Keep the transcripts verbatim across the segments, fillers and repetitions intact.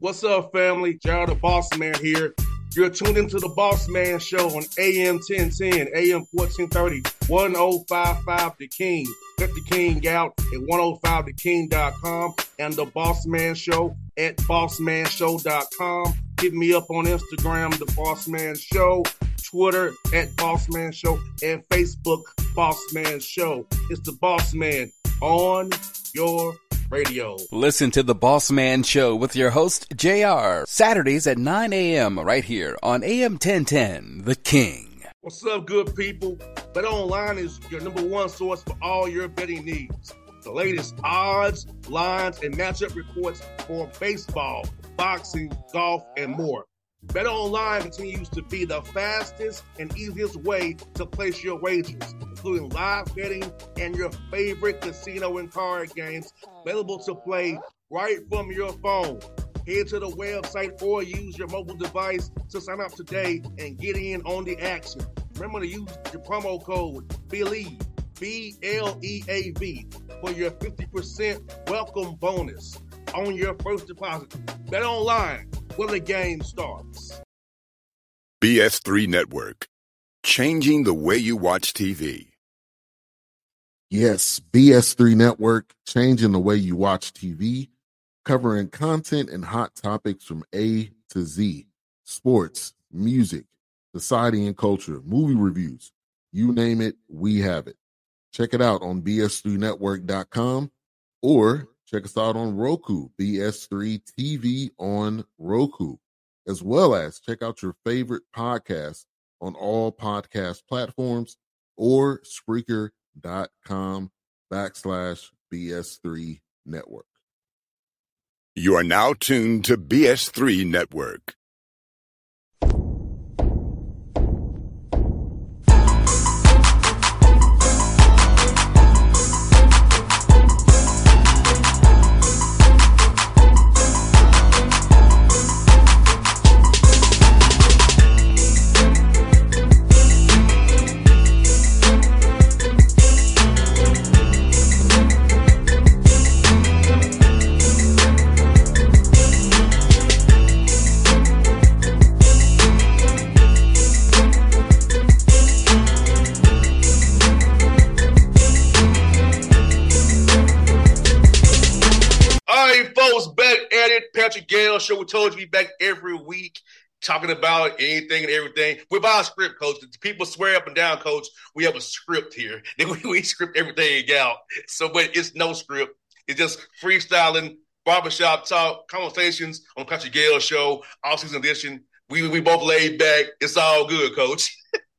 What's up, family? Gerald the Boss Man here. You're tuned into the Boss Man Show on A M ten ten, A M fourteen thirty, ten fifty-five The King. Let the King out at ten fifty the king dot com and the Boss Man Show at boss man show dot com. Hit me up on Instagram, The Boss Man Show, Twitter at Boss Man Show, and Facebook, Boss Man Show. It's the Boss Man on your radio. Listen to The Boss Man Show with your host, J R, Saturdays at nine a.m. right here on A M ten ten, The King. What's up, good people? BetOnline is your number one source for all your betting needs. The latest odds, lines, and matchup reports for baseball, boxing, golf, and more. BetOnline continues to be the fastest and easiest way to place your wagers, including live betting and your favorite casino and card games available to play right from your phone. Head to the website or use your mobile device to sign up today and get in on the action. Remember to use your promo code BELIEVE, B L E A V, for your fifty percent welcome bonus on your first deposit. BetOnline, where the game starts. B S three Network, changing the way you watch T V. Yes, B S three Network, changing the way you watch T V, covering content and hot topics from A to Z, sports, music, society and culture, movie reviews, you name it, we have it. Check it out on B S three network dot com or check us out on Roku, B S three T V on Roku, as well as check out your favorite podcasts on all podcast platforms or Spreaker.com backslash BS3 Network. You are now tuned to B S three Network. Patrick Gale Show. We told you we back every week talking about anything and everything. We're by a script, Coach. People swear up and down, Coach, we have a script here. We, we script everything out. So, but it's no script. It's just freestyling, barbershop talk, conversations on Patrick Gale Show, all-season edition. We we both laid back. It's all good, Coach.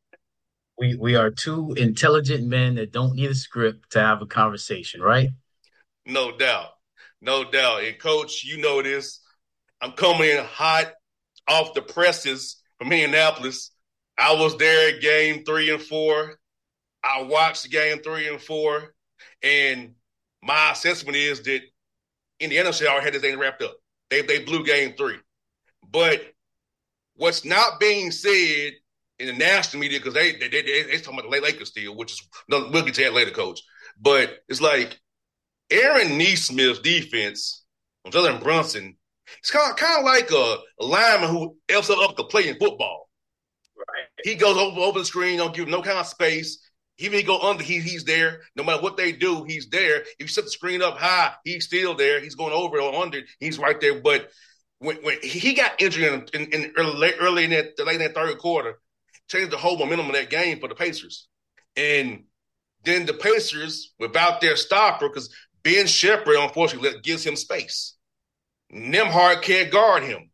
we we are two intelligent men that don't need a script to have a conversation, right? No doubt. No doubt. And, Coach, you know this. I'm coming in hot off the presses from Indianapolis. I was there at game three and four. I watched game three and four. And my assessment is that Indiana already had this thing wrapped up. They they blew game three. But what's not being said in the national media, because they, they, they, they're talking about the Lakers still, which is – we'll get to that later, Coach. But it's like – Aaron Nesmith's defense on Jalen Brunson, it's kind of, kind of like a, a lineman who else up to play in football. Right. He goes over over the screen, don't give him no kind of space. Even if he go under, he, he's there. No matter what they do, he's there. If you set the screen up high, he's still there. He's going over or under, he's right there. But when, when he got injured in, in, in early, early in that late in that third quarter, changed the whole momentum of that game for the Pacers. And then the Pacers, without their stopper, because Ben Shepherd, unfortunately, gives him space. Nembhard can't guard him.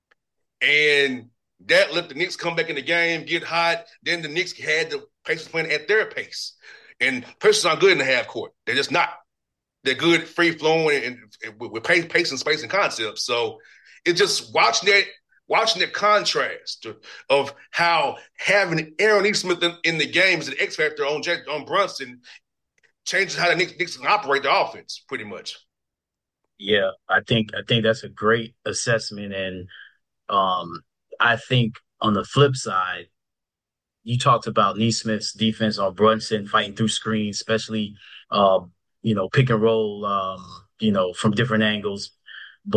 And that let the Knicks come back in the game, get hot. Then the Knicks had the Pacers playing at their pace. And Pacers aren't good in the half court. They're just not. They're good free-flowing and, and with pace, pace and space and concepts. So it's just watching that, watching the contrast of how having Aaron Nesmith in, in the game as an X factor on, Jack, on Brunson changes how the Knicks, Knicks can operate the offense, pretty much. Yeah, I think I think that's a great assessment, and um, I think on the flip side, you talked about Nesmith's defense on Brunson fighting through screens, especially uh, you know pick and roll, um, you know from different angles. But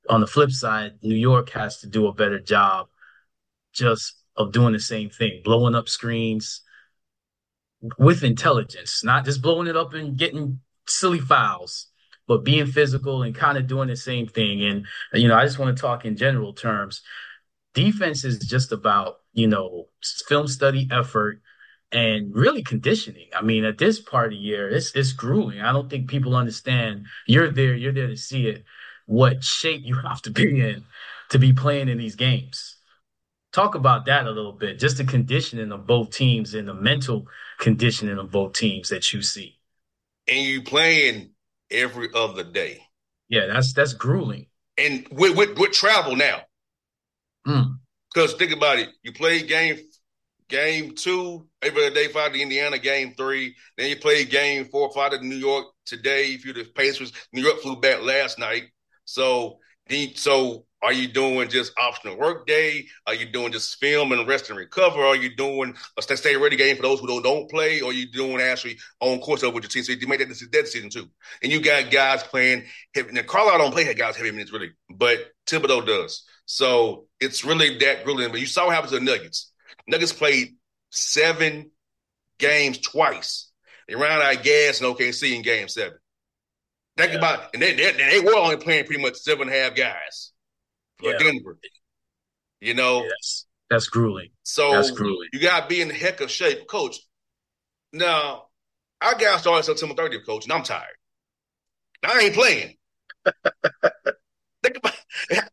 on the flip side, New York has to do a better job just of doing the same thing, blowing up screens with intelligence, not just blowing it up and getting silly fouls, but being physical and kind of doing the same thing. And, you know, I just want to talk in general terms. Defense is just about, you know, film study, effort, and really conditioning. I mean, at this part of the year, it's it's grueling. I don't think people understand. You're there, you're there to see it, what shape you have to be in to be playing in these games. Talk about that a little bit, just the conditioning of both teams and the mental conditioning of both teams that you see. And you playing every other day. Yeah, that's that's grueling. And with with, with travel now. Because mm. think about it, you play game game two every other day, fly to Indiana, game three. Then you play game four, fly to New York today. If you're the Pacers, New York flew back last night. So, so are you doing just optional work day? Are you doing just film and rest and recover? Are you doing a stay ready game for those who don't, don't play? Or are you doing actually on course over with your team? So you made that, that decision too. And you got guys playing heavy. Now, Carlisle don't play guys heavy minutes really, but Thibodeau does. So it's really that grueling. But you saw what happened to the Nuggets. Nuggets played seven games twice. They ran out of gas in O K C in game seven. Think yeah. about it. And they, they, they were only playing pretty much seven and a half guys for yeah. Denver. You know? Yes. That's grueling. So That's grueling. You got to be in the heck of shape. Coach, now, our guy started September thirtieth, coach, and I'm tired. I ain't playing. Think about it.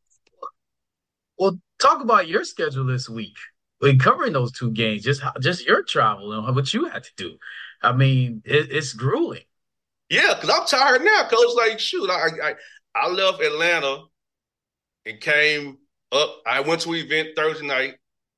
Well, talk about your schedule this week. Like covering those two games, just just your travel and what you had to do. I mean, it, it's grueling. Yeah, because I'm tired now, coach. Like, shoot, I, I I left Atlanta and came up. I went to an event Thursday night.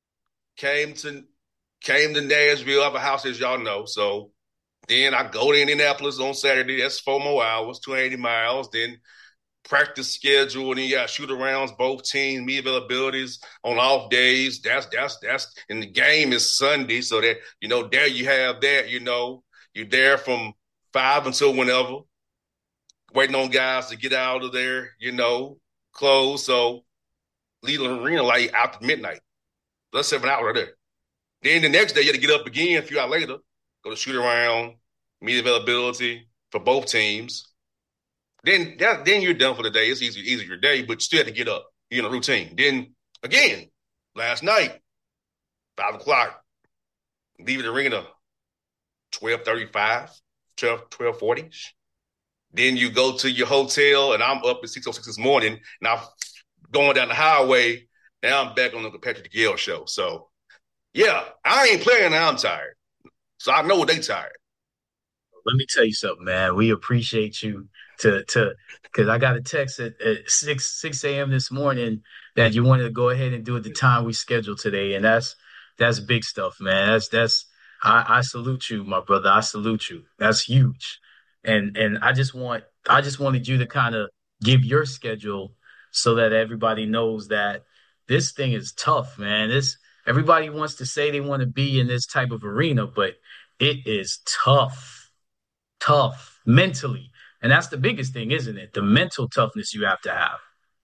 Came to came to Nashville. I have a house, as y'all know. So then I go to Indianapolis on Saturday. That's four more hours, two hundred eighty miles. Then practice schedule, and then you got shoot arounds, both teams, meet availabilities on off days. That's that's that's and the game is Sunday, so that you know there you have that. You know, you're there from five until whenever, waiting on guys to get out of there. You know, close. So leave the arena like after midnight. That's seven hours right there. Then the next day you have to get up again a few hours later, go to shoot around, meet availability for both teams. Then that, then you're done for the day. It's easy, easy your day, but you still have to get up. You're in a routine. Then again, last night, five o'clock, leaving the arena, twelve thirty-five, twelve, twelve forty. Then you go to your hotel, and I'm up at six oh six this morning, and I'm going down the highway. Now I'm back on the Patrick Gale show. So, yeah, I ain't playing now. I'm tired. So I know they tired. Let me tell you something, man. We appreciate you. To to because I got a text at, at six six a.m. this morning that you wanted to go ahead and do it the time we scheduled today, and that's that's big stuff, man. That's that's I, I salute you, my brother. I salute you. That's huge, and and I just want I just wanted you to kind of give your schedule so that everybody knows that this thing is tough, man. This everybody wants to say they want to be in this type of arena, but it is tough, tough mentally. And that's the biggest thing, isn't it? The mental toughness you have to have.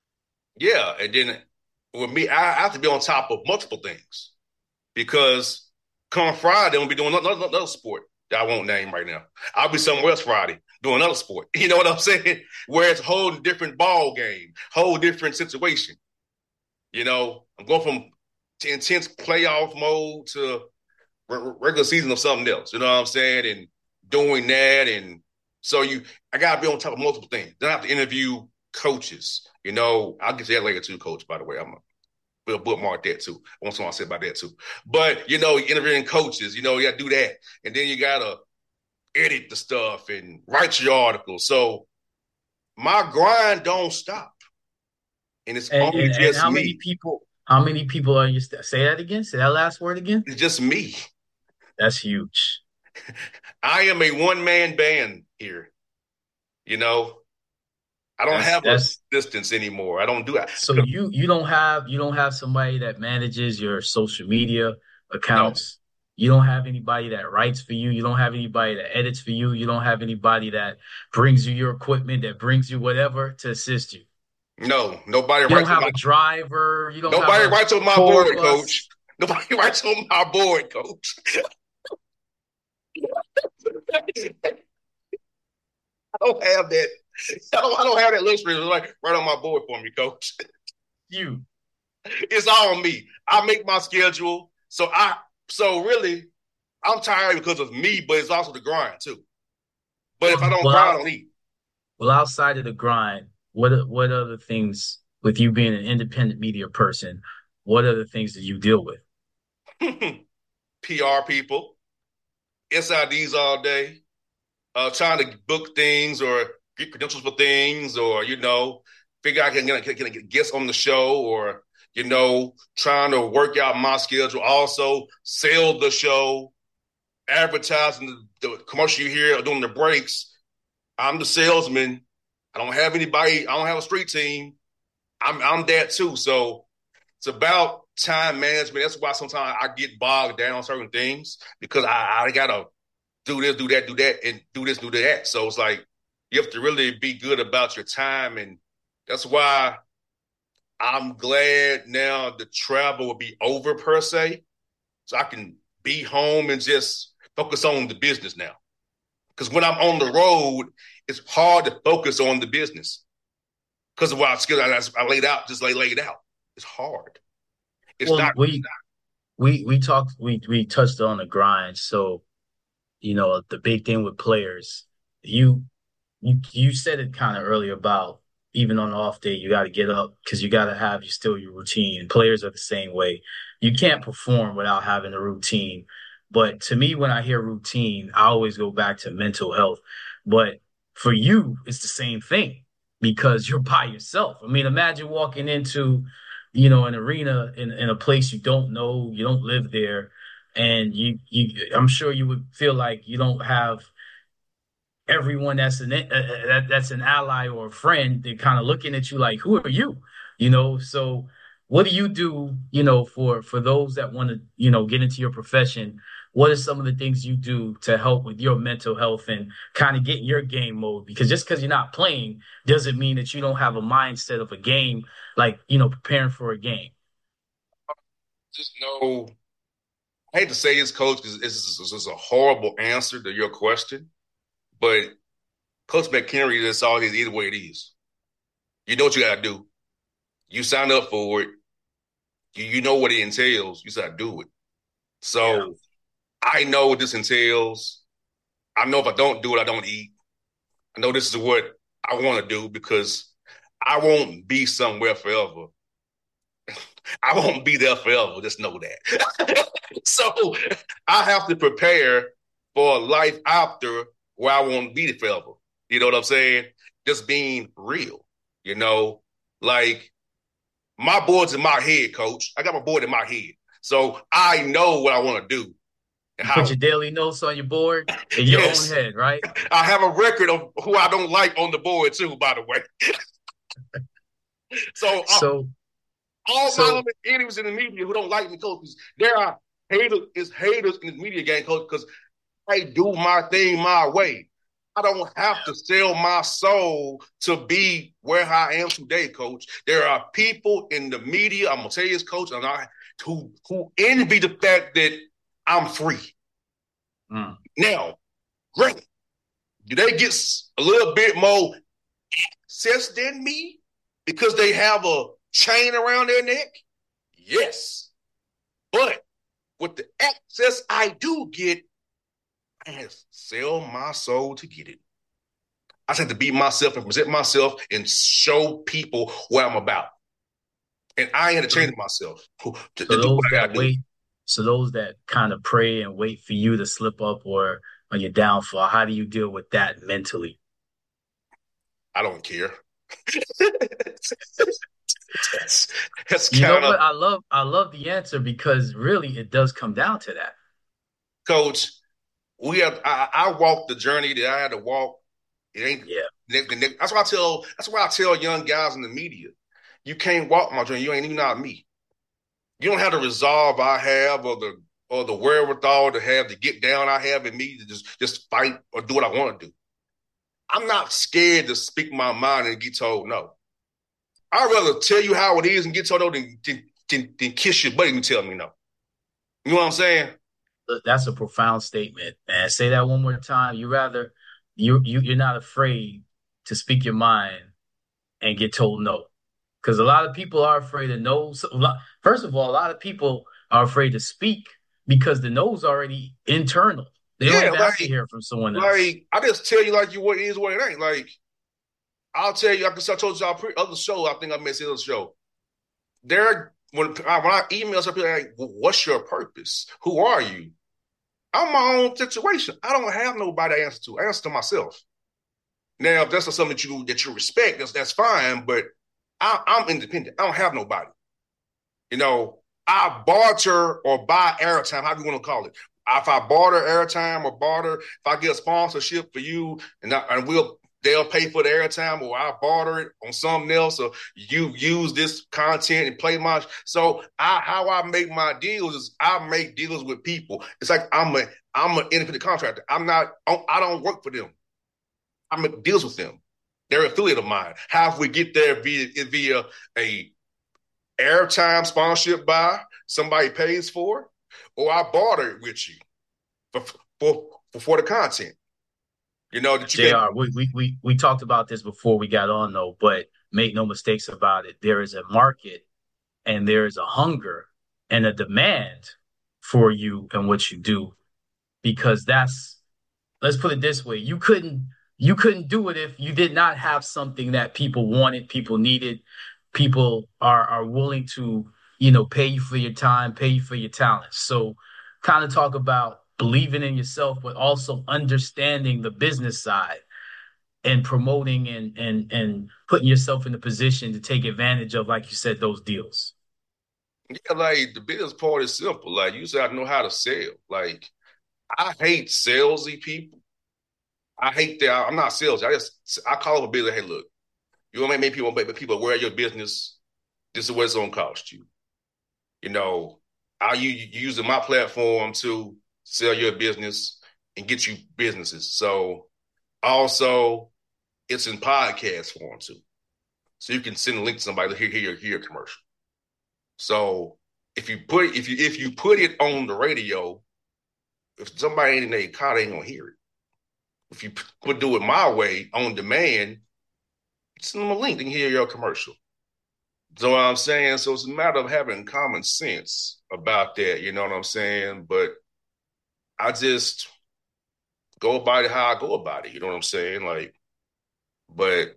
Yeah, and then with me, I have to be on top of multiple things because come Friday, I'm going to be doing another, another sport that I won't name right now. I'll be somewhere else Friday doing another sport. You know what I'm saying? Where it's a whole different ball game, whole different situation. You know, I'm going from intense playoff mode to regular season of something else. You know what I'm saying? And doing that and So you, I gotta be on top of multiple things. Then I have to interview coaches. You know, I'll get to that later too, coach. By the way, I'm gonna bookmark that too. I want someone to say about that too. But you know, interviewing coaches. You know, you gotta do that, and then you gotta edit the stuff and write your articles. So my grind don't stop, and it's and, only and, just and how me. many people? How many people are you? St- say that again. Say that last word again. It's just me. That's huge. I am a one-man band here. You know, I don't that's, have that's, a distance anymore. I don't do that. So you you don't have you don't have somebody that manages your social media accounts. No. You don't have anybody that writes for you. You don't have anybody that edits for you. You don't have anybody that brings you your equipment, that brings you whatever to assist you. No, nobody You don't writes on have my a driver. You don't nobody have a writes on my tour board, bus. coach. Nobody writes on my board, coach. I don't have that. I don't. I don't have that luxury to like right on my board for me, coach. You. It's all on me. I make my schedule. So I. So really, I'm tired because of me, but it's also the grind too. But if I don't Well, grind, I out, don't eat. well, outside of the grind, what what other things with you being an independent media person? What other things do you deal with? P R people, S I Ds all day, uh, trying to book things or get credentials for things, or you know, figure out can get can, can get guests on the show, or you know, trying to work out my schedule. Also, sell the show, advertising the, the commercial you hear during the breaks. I'm the salesman. I don't have anybody. I don't have a street team. I'm I'm that too. So it's about time management. That's why sometimes I get bogged down on certain things because I, I gotta do this, do that, do that, and do this, do that. So it's like you have to really be good about your time, and that's why I'm glad now the travel will be over per se, so I can be home and just focus on the business now. Because when I'm on the road, it's hard to focus on the business because of what I, I laid out, just lay laid out. It's hard. It's Well, not. we we we talked we we touched on the grind. So, you know, the big thing with players, you you you said it kind of earlier about even on the off day, you got to get up because you got to have you still your routine. And players are the same way. You can't perform without having a routine. But to me, when I hear routine, I always go back to mental health. But for you, it's the same thing because you're by yourself. I mean, imagine walking into, you know, an arena in, in a place you don't know, you don't live there, and you you I'm sure you would feel like you don't have everyone that's an uh, that, that's an ally or a friend. They're kind of looking at you like, who are you? You know, so what do you do, you know, for for those that want to, you know, get into your profession? What are some of the things you do to help with your mental health and kind of get in your game mode? Because just because you're not playing doesn't mean that you don't have a mindset of a game, like, you know, preparing for a game. Just know, I hate to say this, coach, because this is a horrible answer to your question, but Coach McHenry, that's all it is, either way it is. You know what you got to do. You sign up for it. You, you know what it entails. You got to do it. So yeah. I know what this entails. I know if I don't do it, I don't eat. I know this is what I want to do because I won't be somewhere forever. I won't be there forever. Just know that. So I have to prepare for a life after where I won't be forever. You know what I'm saying? Just being real, you know, like my board's in my head, coach. I got my board in my head. So I know what I want to do. You how, put your daily notes on your board in your yes. own head, right? I have a record of who I don't like on the board too, by the way. so, so uh, all so, my enemies in the media who don't like me, coach, there are haters, is haters in the media game, coach, because I do my thing my way. I don't have to sell my soul to be where I am today, coach. There are people in the media, I'm going to tell you this, coach, and I, who, who envy the fact that I'm free. Mm. Now, great. Do they get a little bit more access than me because they have a chain around their neck? Yes. But with the access I do get, I had to sell my soul to get it. I just had to be myself and present myself and show people what I'm about. And I had to change myself to, so to those that wait, do. So those that kind of pray and wait for you to slip up or on your downfall, how do you deal with that mentally? I don't care. that's, that's you know of, what? I love I love the answer because really it does come down to that. Coach, we have I, I walked the journey that I had to walk. It ain't yeah. That's why I tell that's why I tell young guys in the media, you can't walk my journey. You ain't even not me. You don't have the resolve I have or the or the wherewithal to have to get down I have in me to just, just fight or do what I want to do. I'm not scared to speak my mind and get told no. I'd rather tell you how it is and get told no than, than, than, than kiss your butt and tell me no. You know what I'm saying? That's a profound statement, man. Say that one more time. You rather you you you're not afraid to speak your mind and get told no, because a lot of people are afraid of no. So, first of all, a lot of people are afraid to speak because the no's already internal. They don't Yeah, even like, have to hear from someone else. Like I just tell you like you what it is, what it ain't. Like I'll tell you, like I told y'all pre other show. I think I missed the other show. There, when I, when I email some people, like, what's your purpose? Who are you? I'm my own situation. I don't have nobody to answer to. I answer to myself. Now, if that's not something that you that you respect, that's that's fine. But I, I'm independent. I don't have nobody. You know, I barter or buy airtime. How do you want to call it? If I barter airtime or barter, if I get a sponsorship for you, and I, and we'll they'll pay for the airtime, or I barter it on something else, or you use this content and play my. So I, how I make my deals is I make deals with people. It's like I'm a I'm an independent contractor. I'm not. I don't work for them. I make deals with them. They're an affiliate of mine. How if we get there via via a airtime sponsorship by somebody pays for, or I barter it with you for for for, for the content. You know, that you J R, we, we we we talked about this before we got on, though, but make no mistakes about it. There is a market and there is a hunger and a demand for you and what you do, because that's, let's put it this way. You couldn't you couldn't do it if you did not have something that people wanted, people needed, people are are willing to, you know, pay you for your time, pay you for your talents. So kind of talk about believing in yourself, but also understanding the business side and promoting and and and putting yourself in a position to take advantage of, like you said, those deals. Yeah, like the business part is simple. Like you said, I know how to sell. Like I hate salesy people. I hate that. I'm not salesy. I just I call up a business. Hey, look, you want to make people make people aware of your business. This is what it's gonna cost you. You know, are you using my platform to sell your business and get you businesses? So also it's in podcast form too. So you can send a link to somebody to hear, hear, hear a commercial. So if you put if you if you put it on the radio, if somebody ain't in their car, they ain't gonna hear it. If you put do it my way on demand, send them a link, they can hear your commercial. So what I'm saying, so it's a matter of having common sense about that, you know what I'm saying? But I just go about it how I go about it. You know what I'm saying? Like, but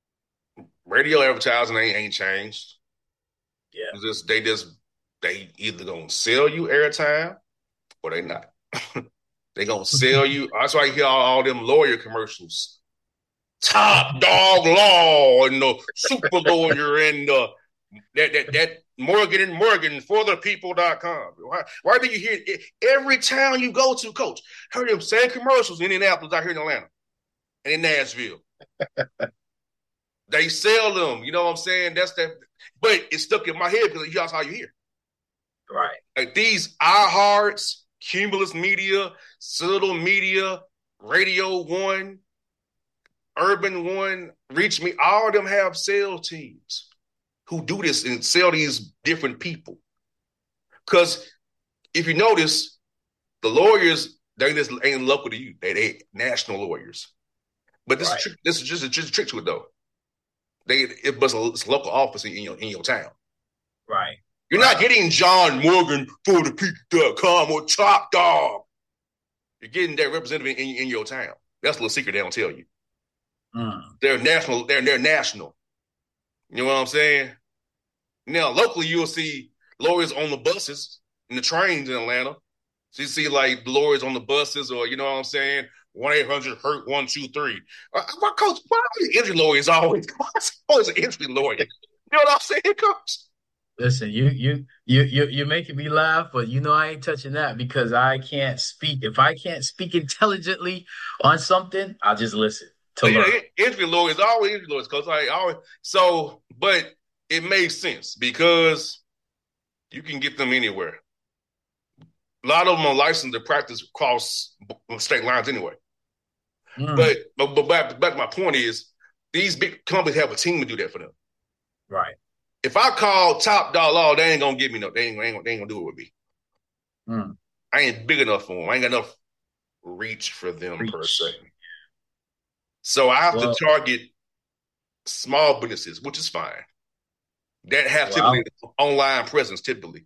radio advertising ain't, ain't changed. Yeah. It's just, they just, they either gonna sell you airtime or they not. They gonna sell you. That's why you hear all, all them lawyer commercials. Top dog law and the super lawyer and the, that, that, that Morgan and Morgan for the people dot com. Why, why do you hear it? Every town you go to, Coach, heard them same commercials in Indianapolis, out here in Atlanta, and in Nashville. They sell them, you know what I'm saying? That's that, but it's stuck in my head because that's how you hear. Right. Like these iHearts, Cumulus Media, Citadel Media, Radio One, Urban One, Reach Me, all of them have sales teams who do this and sell these different people. Because if you notice, the lawyers, they just ain't local to you. They they national lawyers. But this, right. is, this is just a, just a trick to it, though. They it was a, it's a local office in your in your town. Right. You're right. not getting John Morgan for the people dot com or Top Dog. You're getting that representative in, in your town. That's a little secret they don't tell you. Mm. They're national. They're they're national. You know what I'm saying? Now, locally, you'll see lawyers on the buses and the trains in Atlanta. So you see, like, lawyers on the buses or, you know what I'm saying, one eight hundred hurt one two three. Uh, my coach, why are the injury lawyers always, always an injury lawyer? You know what I'm saying, Coach? Listen, you you you you you're making me laugh, but you know I ain't touching that because I can't speak. If I can't speak intelligently on something, I'll just listen. To yeah, learn. Injury lawyers, always injury lawyers, Coach. Like, always, so, but it makes sense because you can get them anywhere. A lot of them are licensed to practice across state lines anyway. Mm. But, but but back, back to my point is, these big companies have a team to do that for them. Right. If I call top dollar law, they ain't gonna give me no. They ain't, they ain't, they ain't gonna do it with me. Mm. I ain't big enough for them. I ain't got enough reach for them Reach. per se. So I have well, to target small businesses, which is fine. That have well, typically online presence, typically.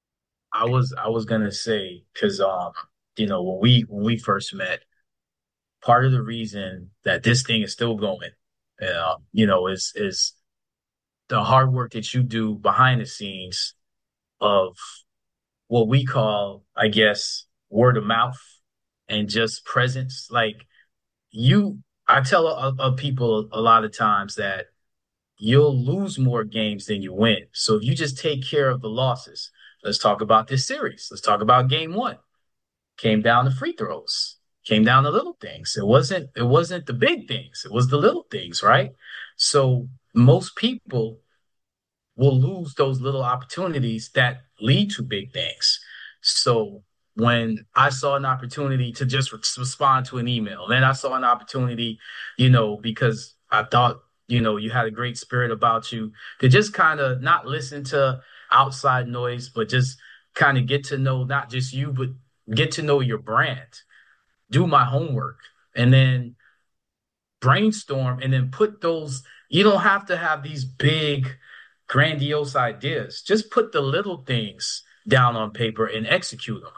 I was I was gonna say because um you know when we when we first met, part of the reason that this thing is still going, uh, you know, is is the hard work that you do behind the scenes of what we call, I guess, word of mouth and just presence. Like you, I tell uh, uh, people a lot of times that you'll lose more games than you win. So if you just take care of the losses, let's talk about this series. Let's talk about game one. Came down to free throws. Came down to little things. It wasn't it wasn't the big things. It was the little things, right? So most people will lose those little opportunities that lead to big things. So when I saw an opportunity to just re- respond to an email, then I saw an opportunity, you know, because I thought, you know, you had a great spirit about you to just kind of not listen to outside noise, but just kind of get to know not just you, but get to know your brand, do my homework, and then brainstorm and then put those. You don't have to have these big, grandiose ideas. Just put the little things down on paper and execute them.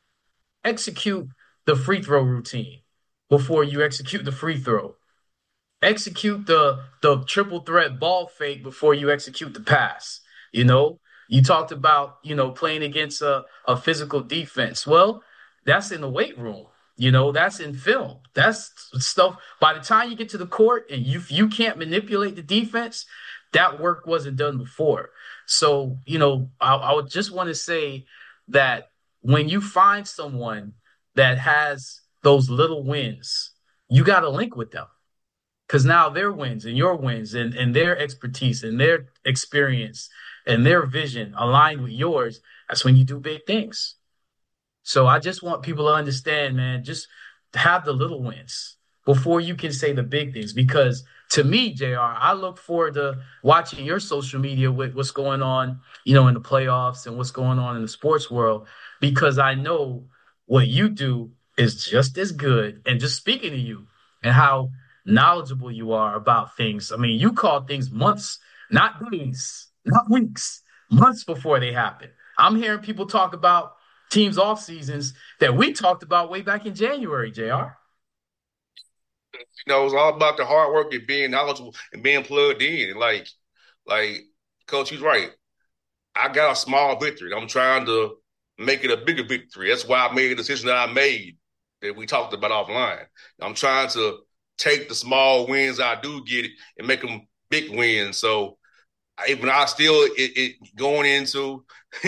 Execute the free throw routine before you execute the free throw. Execute the the triple threat ball fake before you execute the pass. You know, you talked about, you know, playing against a, a physical defense. Well, that's in the weight room. You know, that's in film. That's stuff. By the time you get to the court and you you can't manipulate the defense, that work wasn't done before. So, you know, I, I would just want to say that when you find someone that has those little wins, you got to link with them. Because now their wins and your wins and, and their expertise and their experience and their vision aligned with yours, that's when you do big things. So I just want people to understand, man, just have the little wins before you can say the big things. Because to me, J R, I look forward to watching your social media with what's going on, you know, in the playoffs and what's going on in the sports world, because I know what you do is just as good. And just speaking to you and how knowledgeable you are about things. I mean, you call things months, not days, not weeks, months before they happen. I'm hearing people talk about teams' off seasons that we talked about way back in January, J R. You know, it's all about the hard work and being knowledgeable and being plugged in. Like, like Coach, he's right. I got a small victory. I'm trying to make it a bigger victory. That's why I made the decision that I made that we talked about offline. I'm trying to take the small wins I do get it and make them big wins. So even I still it, it going into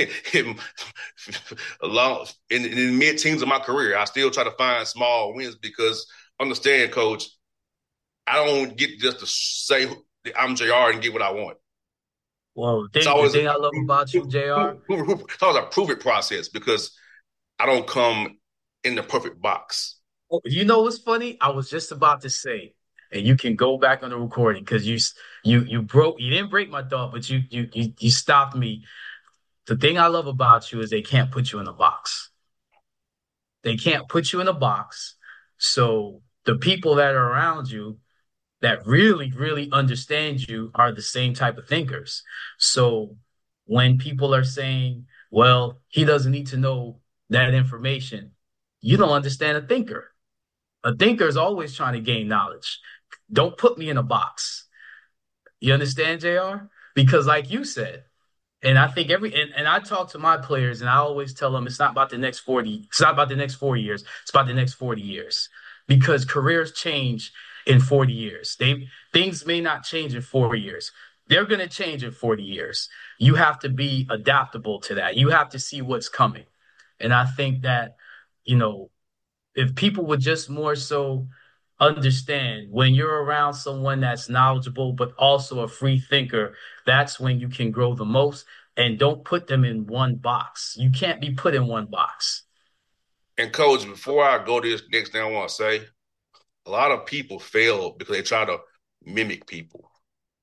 along in, in the mid teens of my career, I still try to find small wins because understand, Coach, I don't get just to say I'm J R and get what I want. Well, the It's thing, the always thing a, I love about you, J R, it's always a prove it process because I don't come in the perfect box. you know what's funny? I was just about to say, and you can go back on the recording because you you you broke you didn't break my thought, but you you you you stopped me. The thing I love about you is they can't put you in a box. They can't put you in a box. So the people that are around you that really, really understand you are the same type of thinkers. So when people are saying, well, he doesn't need to know that information, you don't understand a thinker. A thinker is always trying to gain knowledge. Don't put me in a box. You understand, J R? Because like you said, and I think every and, and I talk to my players and I always tell them it's not about the next forty, it's not about the next four years, it's about the next forty years. Because careers change in forty years. They things may not change in four years. They're gonna change in forty years. You have to be adaptable to that. You have to see what's coming. And I think that, you know, if people would just more so understand when you're around someone that's knowledgeable but also a free thinker, that's when you can grow the most. And don't put them in one box. You can't be put in one box. And Coach, before I go to this next thing I want to say, a lot of people fail because they try to mimic people.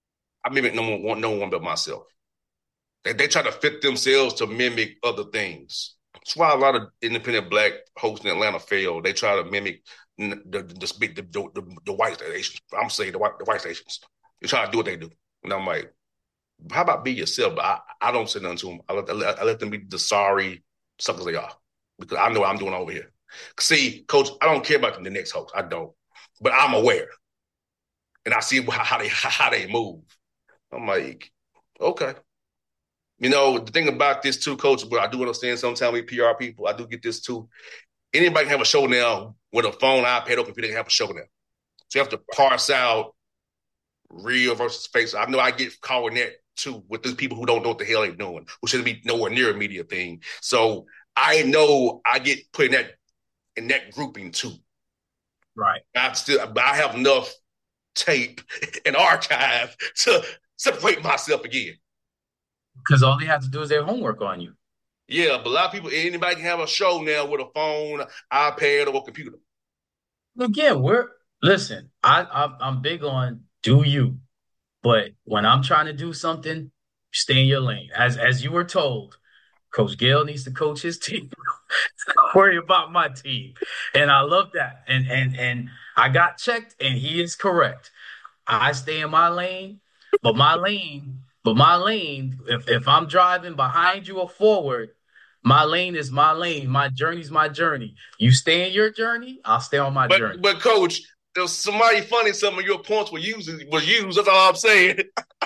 I mimic no one, no one but myself. They, they try to fit themselves to mimic other things. That's why a lot of independent black hosts in Atlanta fail. They try to mimic the the, the, the, the, the white stations. I'm saying the white, the white stations. They try to do what they do. And I'm like, how about be yourself? But I, I don't say nothing to them. I let, I let, I let them be the sorry suckers they are. Because I know what I'm doing over here. See, Coach, I don't care about the next host. I don't. But I'm aware. And I see how, how they how they move. I'm like, okay. You know, the thing about this too, Coach, but I do understand sometimes we P R people, I do get this too. Anybody can have a show now with a phone, iPad, or computer, can have a show now. So you have to parse out real versus fake. So I know I get caught with that too, with these people who don't know what the hell they're doing, who shouldn't be nowhere near a media thing. So I know I get put in that in that grouping too. Right. I still, but I have enough tape and archive to separate myself again. Because all they have to do is their homework on you. Yeah, but a lot of people, anybody can have a show now with a phone, iPad, or a computer. Again, we're listen. I, I I'm big on do you, but when I'm trying to do something, stay in your lane. As as you were told, Coach Gale needs to coach his team. Don't worry about my team, and I love that. And and and I got checked, and he is correct. I stay in my lane, but my lane. But my lane, if, if I'm driving behind you or forward, my lane is my lane. My journey's my journey. You stay in your journey, I'll stay on my but, journey. But, Coach, there's somebody funny some of your points were used. Were used. That's all I'm saying.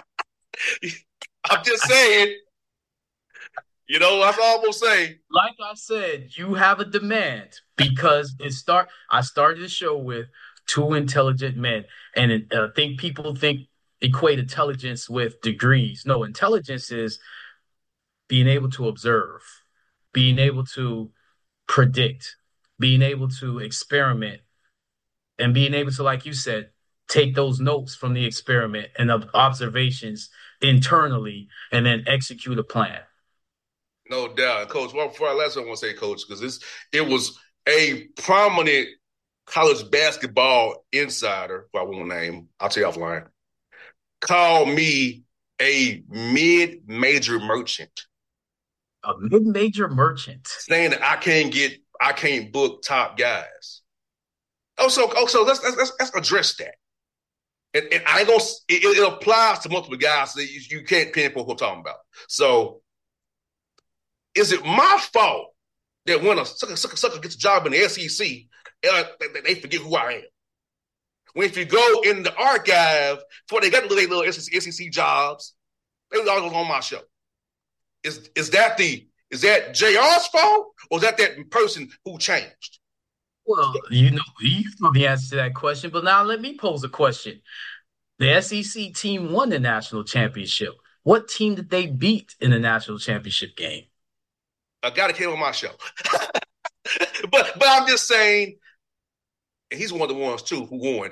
I'm just saying. You know, that's all I'm going to say. Like I said, you have a demand because it start. I started the show with two intelligent men. And it, I think people think equate intelligence with degrees. No, intelligence is being able to observe, being able to predict, being able to experiment, and being able to, like you said, take those notes from the experiment and the observations internally and then execute a plan. No doubt. Coach, well, before I last I want to say, Coach, because this it was a prominent college basketball insider, if I won't name, I'll tell you offline, call me a mid-major merchant. A mid-major merchant. Saying that I can't get, I can't book top guys. Oh, so, oh, so let's, let's, let's address that. And, and I don't, it, it applies to multiple guys that you, you can't pinpoint what I'm talking about. So, is it my fault that when a sucker, sucker, sucker gets a job in the S E C, uh, they, they forget who I am? When if you go in the archive before they got the little S E C jobs, they was always on my show. Is is that the is that J R's fault or is that that person who changed? Well, you know, you know the answer to that question, but now let me pose a question. The S E C team won the national championship. What team did they beat in the national championship game? A guy that came on my show. but but I'm just saying. And he's one of the ones, too, who won.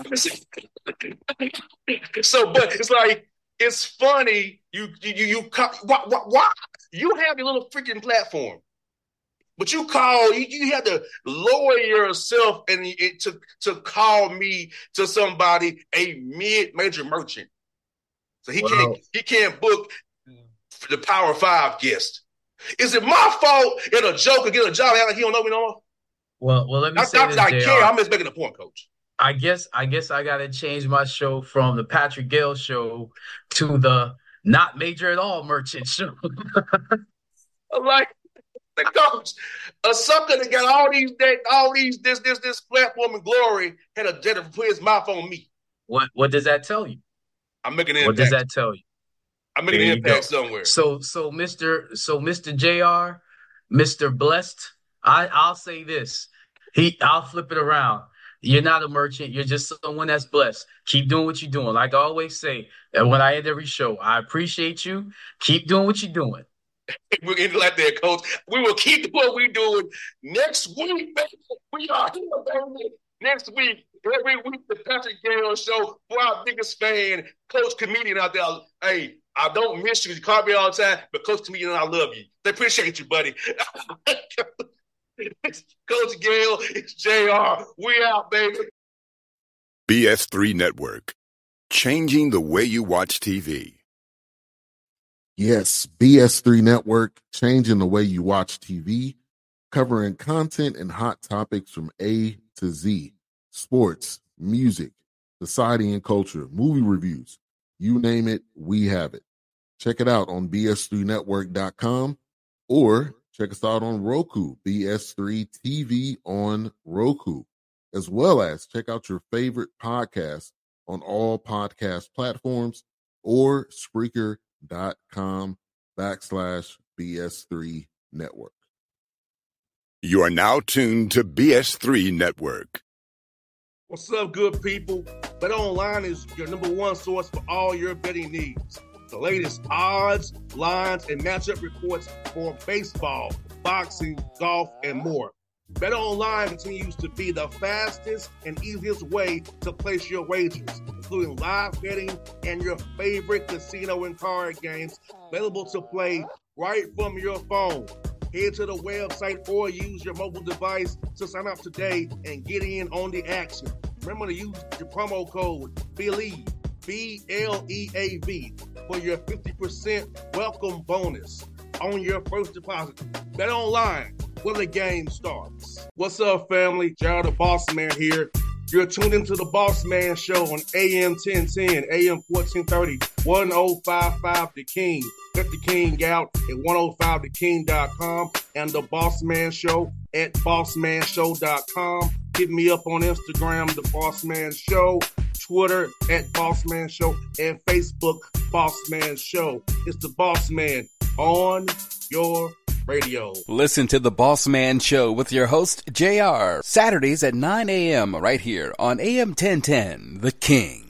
So, but it's like, it's funny. You, you, you, you why, why, why? You have your little freaking platform. But you call, you, you have to lower yourself and it, to, to call me to somebody a mid-major merchant. So he, well, can't, he can't book the Power Five guest. Is it my fault that a joker get a job and he don't know me no more? Well, well, let me I, say I, this, I J R. care. I'm just making a point, Coach. I guess I guess I gotta change my show from the Patrick Gale show to the not major at all merchant show. Like the Coach, a sucker that got all these all these this this this platform and glory had a had to put his mouth on me. What what does that tell you? I'm making an What impact. does that tell you? I'm making There an impact somewhere. So so Mister so Mister J R, Mister Blessed, I I'll say this. He, I'll flip it around. You're not a merchant. You're just someone that's blessed. Keep doing what you're doing. Like I always say, and when I end every show, I appreciate you. Keep doing what you're doing. We're getting like that, Coach. We will keep doing what we're doing next week, baby. We are here, baby. Next week, every week, the Patrick Gale show for our biggest fan, Coach Comedian out there. Hey, I don't miss you. You call me all the time, but Coach Comedian, I love you. They appreciate you, buddy. Coach Gale, it's J R. We out, baby. B S three Network. changing the way you watch T V. Yes, B S three Network, changing the way you watch T V, covering content and hot topics from A to Z, sports, music, society and culture, movie reviews, you name it, we have it. Check it out on B S three network dot com or check us out on Roku, B S three T V on Roku, as well as check out your favorite podcast on all podcast platforms or Spreaker.com backslash BS3 Network. You are now tuned to B S three Network. What's up, good people? BetOnline is your number one source for all your betting needs. The latest odds, lines, and matchup reports for baseball, boxing, golf, and more. BetOnline continues to be the fastest and easiest way to place your wagers, including live betting and your favorite casino and card games available to play right from your phone. Head to the website or use your mobile device to sign up today and get in on the action. Remember to use your promo code BELIEVE, B L E A V, for your fifty percent welcome bonus on your first deposit. BetOnline, where the game starts. What's up, family? Jared the Boss Man here. You're tuned into the Boss Man Show on A M ten ten, A M fourteen thirty, ten fifty-five The King. Get The King out at ten five the king dot com and the Boss Man Show at boss man show dot com. Hit me up on Instagram, The Boss Man Show, Twitter at Boss Man Show, and Facebook, Boss Man Show. It's the Boss Man on your radio. Listen to The Boss Man Show with your host, J R, Saturdays at nine a.m. right here on A M ten ten, The King.